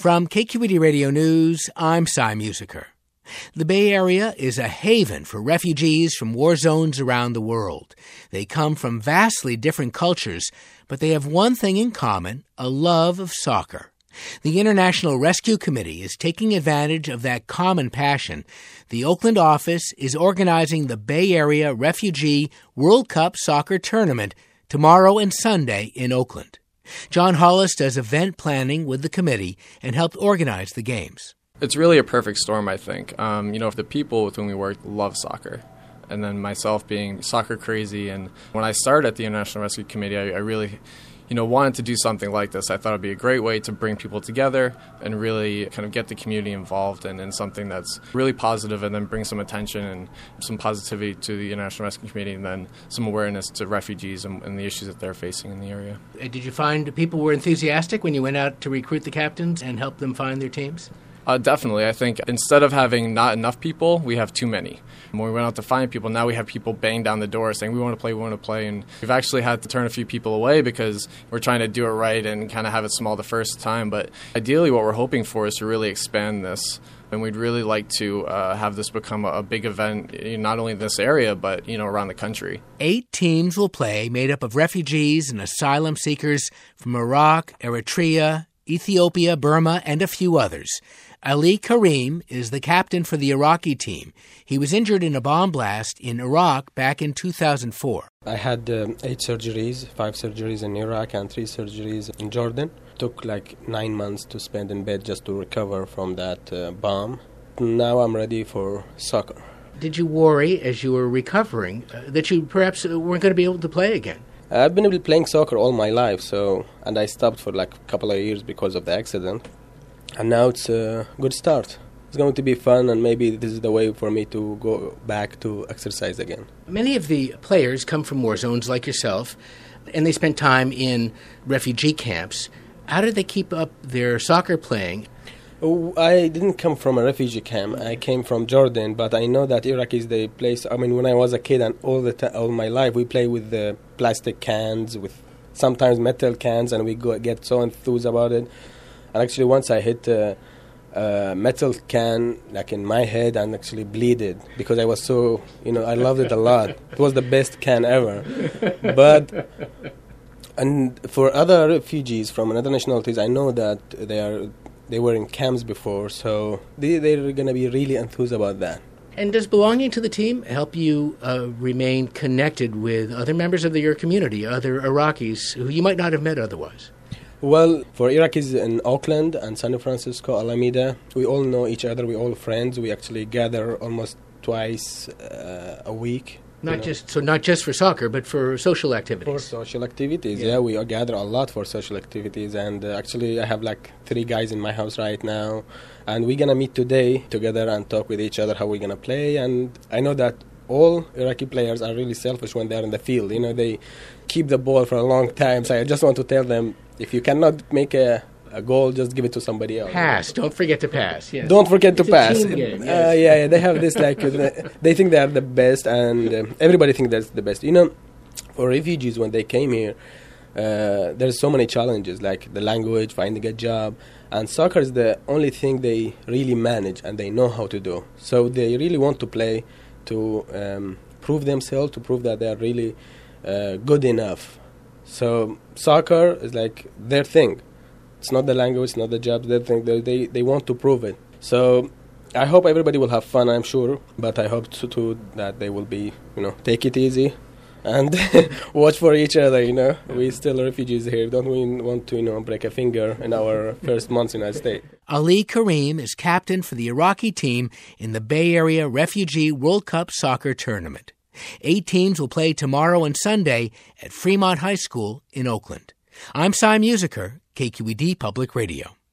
From KQED Radio News, I'm Cy Musiker. The Bay Area is a haven for refugees from war zones around the world. They come from vastly different cultures, but they have one thing in common, a love of soccer. The International Rescue Committee is taking advantage of that common passion. The Oakland office is organizing the Bay Area Refugee World Cup Soccer Tournament tomorrow and Sunday in Oakland. John Hollis does event planning with the committee and helped organize the games. It's really a perfect storm, I think. If the people with whom we work love soccer, and then myself being soccer crazy. And when I started at the International Rescue Committee, I really wanted to do something like this. I thought it would be a great way to bring people together and really kind of get the community involved in something that's really positive, and then bring some attention and some positivity to the International Rescue Committee, and then some awareness to refugees and the issues that they're facing in the area. Did you find people were enthusiastic when you went out to recruit the captains and help them find their teams? Definitely. I think instead of having not enough people, we have too many. When we went out to find people, now we have people bang down the door saying, we want to play. And we've actually had to turn a few people away because we're trying to do it right and kind of have it small the first time. But ideally, what we're hoping for is to really expand this. And we'd really like to have this become a big event, not only in this area, but, around the country. 8 teams will play, made up of refugees and asylum seekers from Iraq, Eritrea, Ethiopia, Burma, and a few others. Ali Karim is the captain for the Iraqi team. He was injured in a bomb blast in Iraq back in 2004. I had 8 surgeries, 5 surgeries in Iraq and 3 surgeries in Jordan. Took like 9 months to spend in bed just to recover from that bomb. Now I'm ready for soccer. Did you worry as you were recovering that you perhaps weren't going to be able to play again? I've been playing soccer all my life, and I stopped for like a couple of years because of the accident. And now it's a good start. It's going to be fun, and maybe this is the way for me to go back to exercise again. Many of the players come from war zones like yourself, and they spend time in refugee camps. How did they keep up their soccer playing? I didn't come from a refugee camp. I came from Jordan, but I know that Iraq is the place. When I was a kid and all my life, we play with the plastic cans, with sometimes metal cans, and we get so enthused about it. And actually, once I hit a metal can like in my head and actually bleeded because I was so, I loved it a lot. It was the best can ever. And for other refugees from other nationalities, I know that they were in camps before, so they're going to be really enthused about that. And does belonging to the team help you remain connected with other members of your community, other Iraqis who you might not have met otherwise? Well, for Iraqis in Oakland and San Francisco, Alameda, we all know each other. We're all friends. We actually gather almost twice a week. Not just for soccer, but for social activities. For social activities, yeah. We gather a lot for social activities. And actually, I have like 3 guys in my house right now. And we're going to meet today together and talk with each other how we're going to play. And I know that all Iraqi players are really selfish when they're in the field. They keep the ball for a long time. So I just want to tell them, if you cannot make a goal, just give it to somebody else. Pass. Don't forget to pass. Yes. Don't forget to pass. It's a team game, yes. They have this they think they are the best, and everybody thinks that's the best. For refugees, when they came here, there's so many challenges, like the language, finding a job, and soccer is the only thing they really manage and they know how to do. So they really want to play to prove themselves, to prove that they are really good enough. So soccer is like their thing. It's not the language, it's not the job, their thing. They want to prove it. So I hope everybody will have fun, I'm sure. But I hope too that they will be, take it easy and watch for each other, We still refugees here. Don't we want to, break a finger in our first months in the States? Ali Karim is captain for the Iraqi team in the Bay Area Refugee World Cup Soccer Tournament. 8 teams will play tomorrow and Sunday at Fremont High School in Oakland. I'm Cy Musiker, KQED Public Radio.